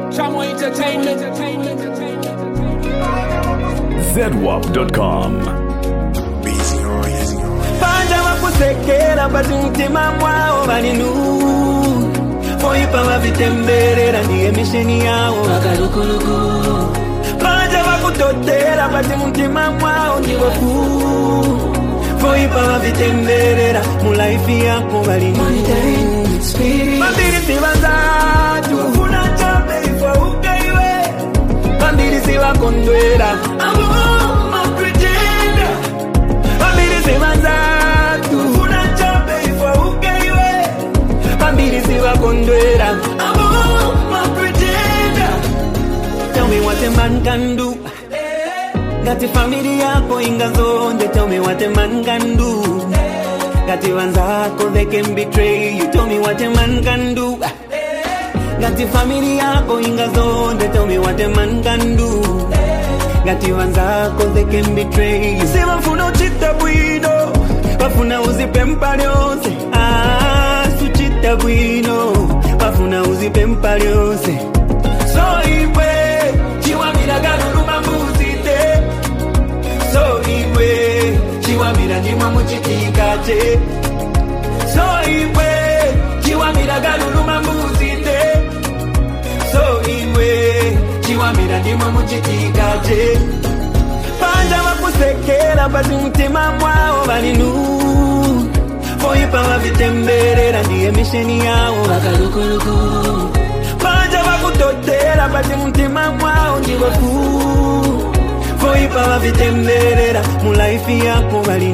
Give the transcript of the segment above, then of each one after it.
Chamo Entertainment. ZWAP.com. Panja wakusekera bati mtima mwao balinu Foipa wavitemberera ndiye misheni yao Wakalukuluku Panja wakutotera bati mtima mwao ndiwe kuu Foipa wavitemberera mulaifi yako balinu Mambiri sibanzatu Kufuna chape ifwa ukaiwe Mambiri siwa kondwera Kondwera. I'm a pretender. Tell me what a man can do. Got the family yako inga zonde. Tell me what a man can do. Got the wanzako they can betray you. Tell me what a man can do. Got the family yako inga zonde. Tell me what a man can do. Got the wanzako they can betray you. Say wafuna uchita bwido. Wafuna uzipempa lyose. Suchita bwino Wafuna uzipempa lyose So iwe Chiwa miraga nuruma muzite So iwe Chiwa miraga nima muchitikate So iwe Chiwa miraga nuruma muzite So iwe Chiwa miraga nima muchitikate Panja wakusekera bati mtima mwao balinu Foipa wavitemberera ndiye misheni yao Wakalukuluku Panja wakutotera bati mtima mwao ndiwe kuu Foipa wavitemberera mulaifi yako balinu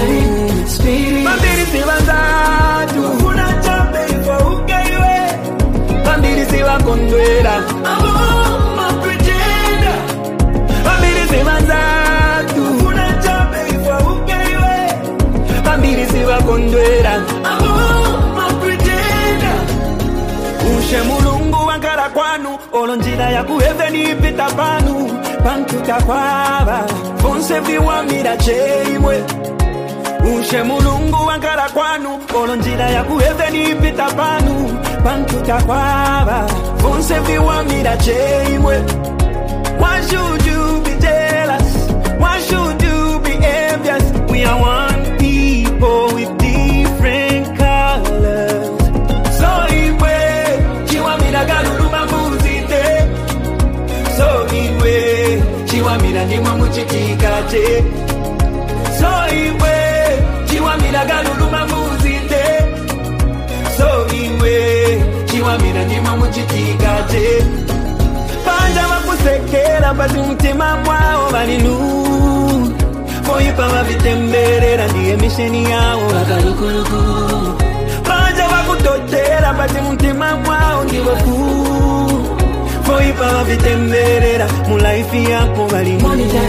Mambiri sibanzatu Kufuna chape ifwa ukaiwe Mambiri siwa kondwera I'm a pretender Mambiri sibanzatu Kufuna chape ifwa ukaiwe Mambiri siwa kondwera I'm a pretender Ushe mulungu wankara kwanu Olo njira ya kuheveni ipita panu Pantuka kwaba Fonse viwa mira cheimwe Ushe mulungu wankara kwanu Olo njira ya kuheveni ipita panu Pantuka kwaba Fonse viwa mira cheimwe Why should you be jealous? Why should you be envious? We are one people with different colors. So iwe, chiwa miraga nuruma muzite. So iwe, chiwa mira nima muchitikate. So iwe, chiwa miraga nuruma muzite. So iwe, chiwa mira nima muchitikate. Panja wakusekera bati mtima mwao balinu Foipa wavitemberera ndiye misheni yao Wakalukuluku Panja wakutotera bati mtima mwao ndiwe kuu Foipa wavitemberera mulaifi yako balinu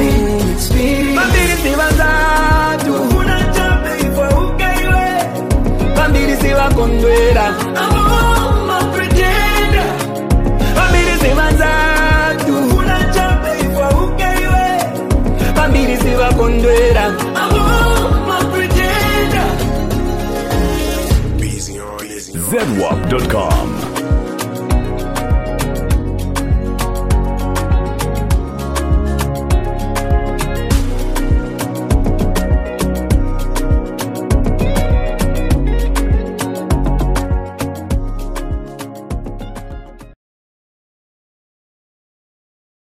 Mambiri sibanzatu Kufuna chape ifwa ukaiwe Mambiri siwa kondwera I'm a pretender Mambiri sibanzatu Kufuna chape ifwa ukaiwe Mambiri siwa kondwera I'm a pretender ZWAP.com.